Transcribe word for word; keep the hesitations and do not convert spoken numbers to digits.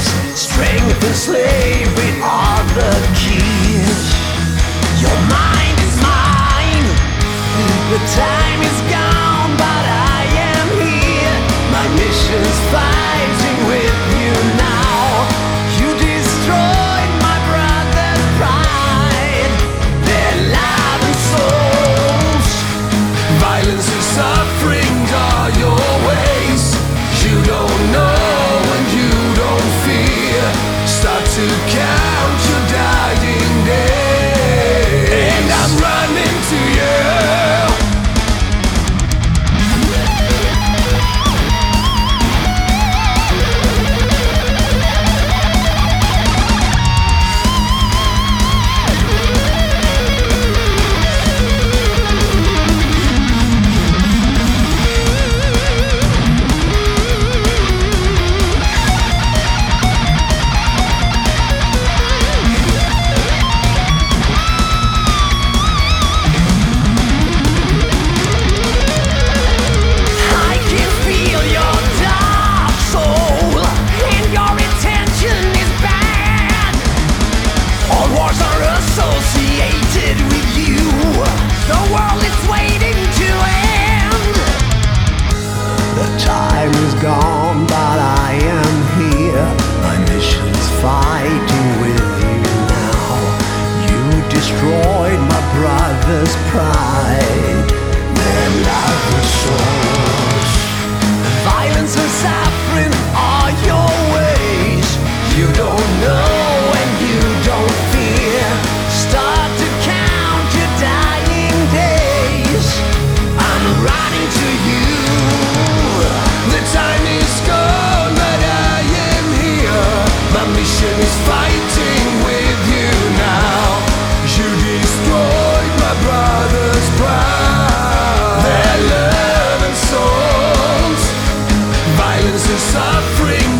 Strength and slavery are the keys. Your mind is mine. The time is gone, but I am here. My mission's fighting with you now. You destroyed my brother's pride, their lives and souls. Violence and suffering are your ways. You don't know and you don't fear. Start to count your dying days, and I'm running to you. Associated with you, the world is waiting to end. The time is gone, but I am here. My mission's fighting with you now. You destroyed my brother's pride, their love and souls. Violence and suffering are your ways. You don't know and you don't fear. Start to count your dying days. I'm running to you. The time is gone, but I am here. My mission is fighting with you now. You destroyed my brother's pride, their love and souls. Violence and suffering